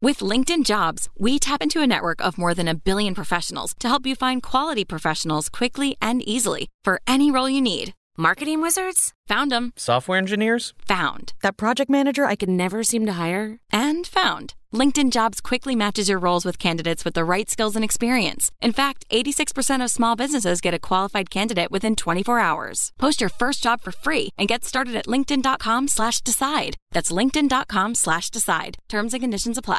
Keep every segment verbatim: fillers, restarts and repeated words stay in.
With LinkedIn Jobs, we tap into a network of more than a billion professionals to help you find quality professionals quickly and easily for any role you need. Marketing wizards? Found them. Software engineers? Found. That project manager I could never seem to hire? And found. LinkedIn Jobs quickly matches your roles with candidates with the right skills and experience. In fact, eighty-six percent of small businesses get a qualified candidate within twenty-four hours. Post your first job for free and get started at linkedin.com slash decide. That's linkedin.com slash decide. Terms and conditions apply.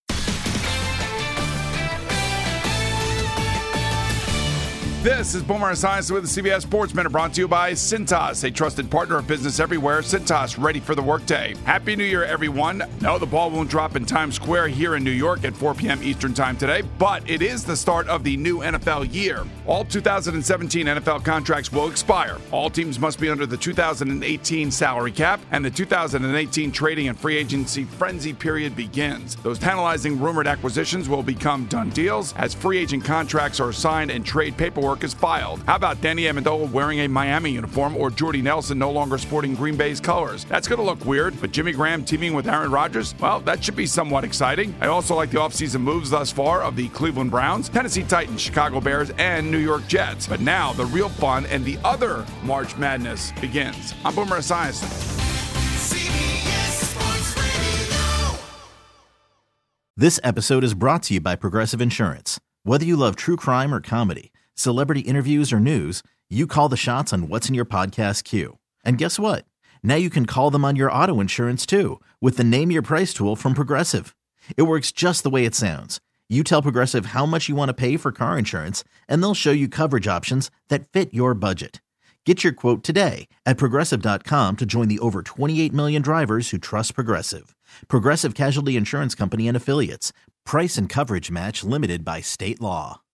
This is Boomer Esiason with the C B S Sports Minute, brought to you by Cintas, a trusted partner of business everywhere. Cintas, ready for the workday. Happy New Year, everyone. No, the ball won't drop in Times Square here in New York at four p.m. Eastern Time today, but it is the start of the new N F L year. All two thousand seventeen N F L contracts will expire. All teams must be under the two thousand eighteen salary cap, and the two thousand eighteen trading and free agency frenzy period begins. Those tantalizing rumored acquisitions will become done deals as free agent contracts are signed and trade paperwork is filed. How about Danny Amendola wearing a Miami uniform or Jordy Nelson no longer sporting Green Bay's colors? That's going to look weird, but Jimmy Graham teaming with Aaron Rodgers? Well, that should be somewhat exciting. I also like the offseason moves thus far of the Cleveland Browns, Tennessee Titans, Chicago Bears, and New York Jets. But now the real fun and the other March Madness begins. I'm Boomer Esiason. This episode is brought to you by Progressive Insurance. Whether you love true crime or comedy, celebrity interviews or news, you call the shots on what's in your podcast queue. And guess what? Now you can call them on your auto insurance too with the Name Your Price tool from Progressive. It works just the way it sounds. You tell Progressive how much you want to pay for car insurance, and they'll show you coverage options that fit your budget. Get your quote today at Progressive dot com to join the over twenty-eight million drivers who trust Progressive. Progressive Casualty Insurance Company and Affiliates. Price and coverage match limited by state law.